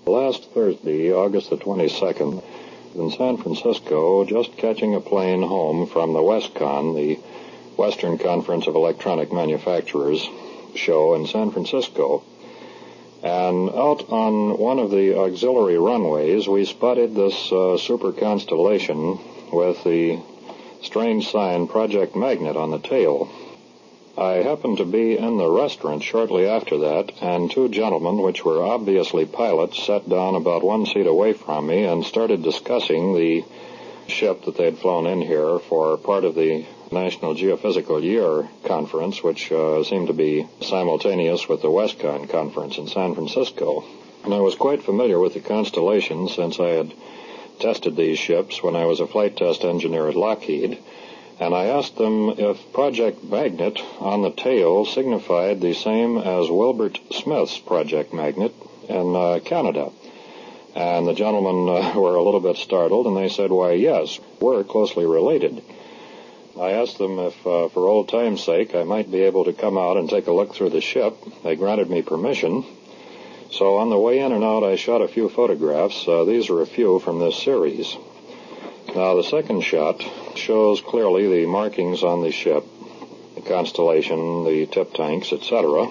Last Thursday, August the 22nd, in San Francisco, just catching a plane home from the WESCON, the Western Conference of Electronic Manufacturers show in San Francisco. And out on one of the auxiliary runways, we spotted this super constellation with the strange sign Project Magnet on the tail. I happened to be in the restaurant shortly after that, and two gentlemen, which were obviously pilots, sat down about one seat away from me and started discussing the ship that they had flown in here for part of the National Geophysical Year Conference, which seemed to be simultaneous with the WESCON conference in San Francisco. And I was quite familiar with the constellation since I had tested these ships when I was a flight test engineer at Lockheed. And I asked them if Project Magnet on the tail signified the same as Wilbert Smith's Project Magnet in Canada. And the gentlemen were a little bit startled, and they said, why, yes, we're closely related. I asked them if, for old time's sake, I might be able to come out and take a look through the ship. They granted me permission. So on the way in and out, I shot a few photographs. These are a few from this series. Now, the second shot shows clearly the markings on the ship, the constellation, the tip tanks, etc.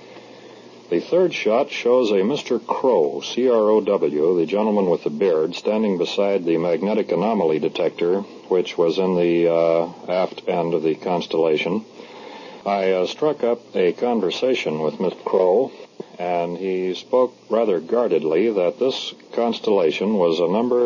The third shot shows a Mr. Crow, C-R-O-W, the gentleman with the beard, standing beside the magnetic anomaly detector, which was in the aft end of the constellation. I struck up a conversation with Mr. Crow, and he spoke rather guardedly that this constellation was a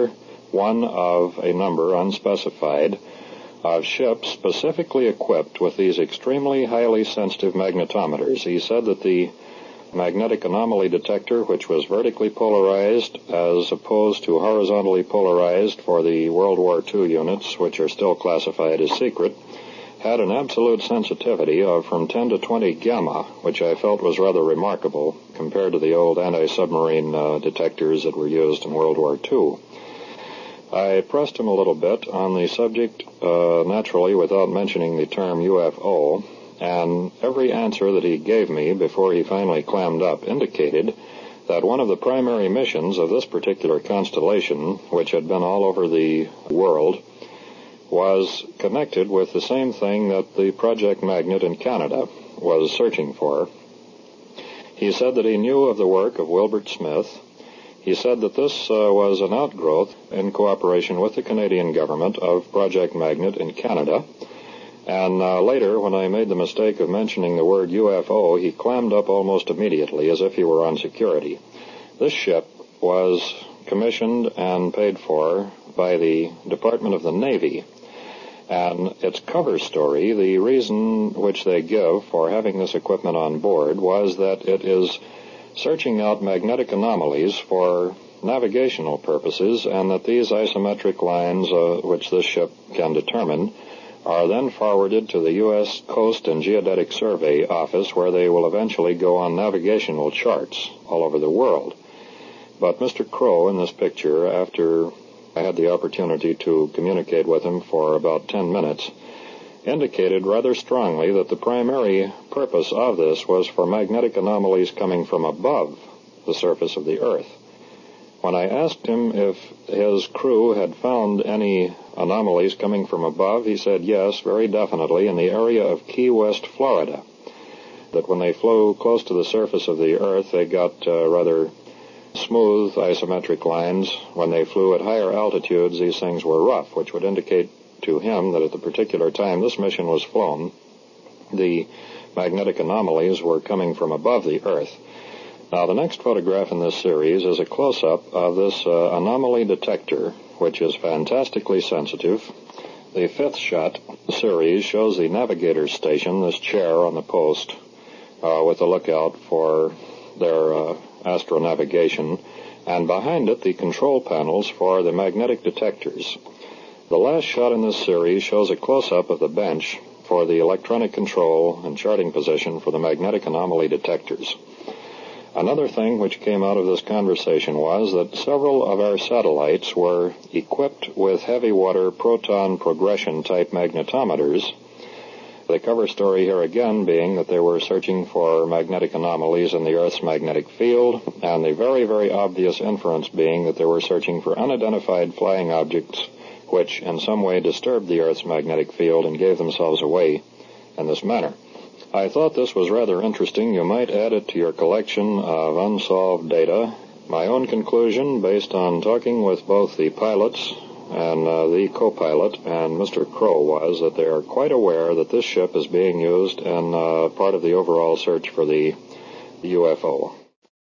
one of a number unspecified of ships specifically equipped with these extremely highly sensitive magnetometers. He said that the magnetic anomaly detector, which was vertically polarized as opposed to horizontally polarized for the World War II units, which are still classified as secret, had an absolute sensitivity of from 10 to 20 gamma, which I felt was rather remarkable compared to the old anti-submarine detectors that were used in World War II. I pressed him a little bit on the subject, naturally without mentioning the term UFO, and every answer that he gave me before he finally clammed up indicated that one of the primary missions of this particular constellation, which had been all over the world, was connected with the same thing that the Project Magnet in Canada was searching for. He said that he knew of the work of Wilbert Smith. He said that this was an outgrowth in cooperation with the Canadian government of Project Magnet in Canada. And later, when I made the mistake of mentioning the word UFO, he clammed up almost immediately as if he were on security. This ship was commissioned and paid for by the Department of the Navy. And its cover story, the reason which they give for having this equipment on board was that it is searching out magnetic anomalies for navigational purposes, and that these isometric lines, which this ship can determine, are then forwarded to the U.S. Coast and Geodetic Survey Office, where they will eventually go on navigational charts all over the world. But Mr. Crow in this picture, after I had the opportunity to communicate with him for about 10 minutes, indicated rather strongly that the primary purpose of this was for magnetic anomalies coming from above the surface of the Earth. When I asked him if his crew had found any anomalies coming from above, he said yes, very definitely, in the area of Key West, Florida. That when they flew close to the surface of the Earth, they got rather smooth isometric lines. When they flew at higher altitudes, these things were rough, which would indicate to him that at the particular time this mission was flown, the magnetic anomalies were coming from above the Earth. Now, the next photograph in this series is a close-up of this anomaly detector, which is fantastically sensitive. The fifth shot series shows the navigator's station, this chair on the post, with a lookout for their astronavigation, and behind it the control panels for the magnetic detectors. The last shot in this series shows a close-up of the bench for the electronic control and charting position for the magnetic anomaly detectors. Another thing which came out of this conversation was that several of our satellites were equipped with heavy water proton progression type magnetometers, The cover story here again being that they were searching for magnetic anomalies in the Earth's magnetic field, and the very, very obvious inference being that they were searching for unidentified flying objects which in some way disturbed the Earth's magnetic field and gave themselves away in this manner. I thought this was rather interesting. You might add it to your collection of unsolved data. My own conclusion, based on talking with both the pilots and the co-pilot and Mr. Crow, was that they are quite aware that this ship is being used in part of the overall search for the UFO.